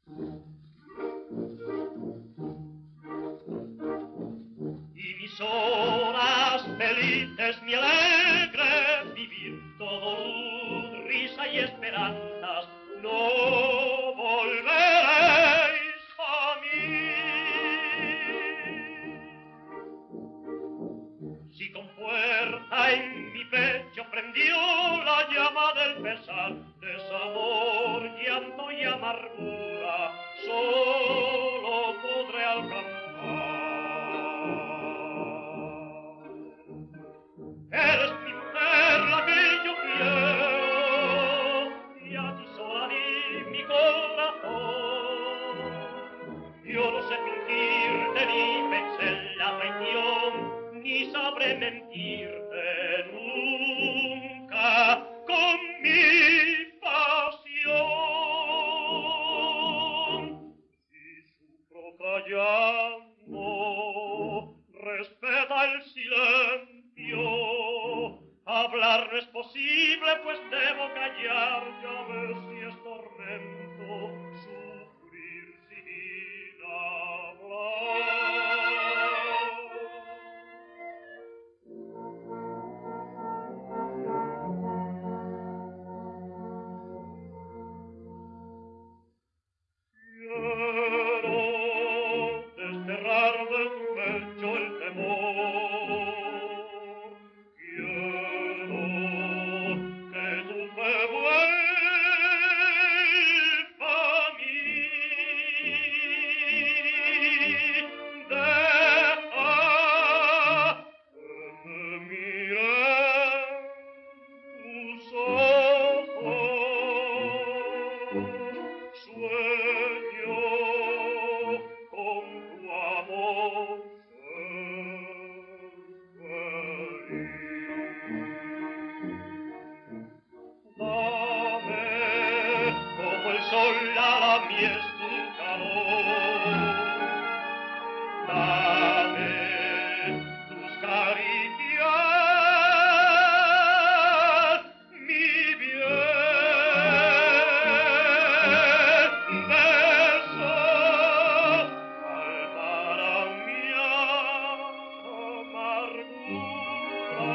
Y mis horas felices, mi alegre vivir, todo luz, risa y esperanzas, no volveréis a mí. Si con fuerza en mi pecho prendió la llama del pesar, desamor, llanto y amargura, solo podré alcanzar. Eres mi mujer, la que yo quiero, y a ti sola di mi corazón. Yo no sé fingirte ni pensé en la traición, ni sabré mentirte nunca con mi pasión. Si sufro callando, respeta el silencio. Hablar no es posible, pues debo callar. Ya ves si es tormento sufrir sin hablar. Quiero desterrar de tu pecho el temor. Quiero que tu fe vuelva a mí. Deja que me miren tus ojos. Sueño con tu amor ser feliz. Dame como el sol a la mies tu calor. Dame tus caricias, mi bien. Besos calmarán mi amargura.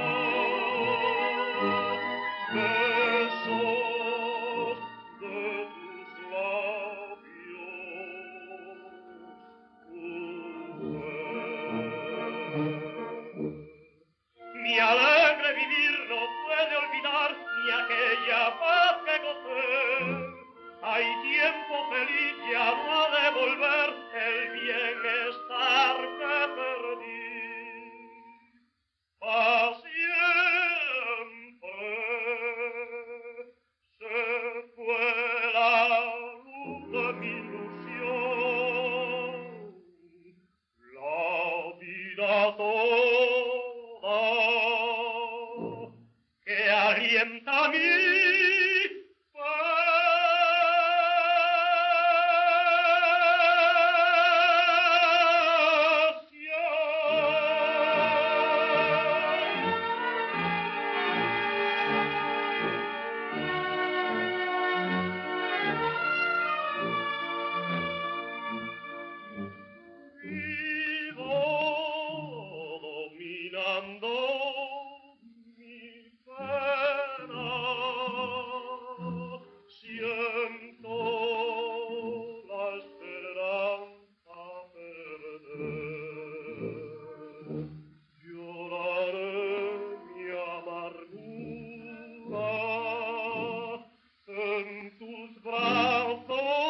Besos de tus labios. Mi alegre vivir no puede olvidar ni aquella paz que gocé. Hay tiempo feliz, ya no ha de volver el bienestar que perdí. Pa' siempre se fue la luz de mi ilusión, la vida toda que alienta mi vivo dominando mi pena. Siento la esperanza perder. Lloraré mi amargura en tus brazos.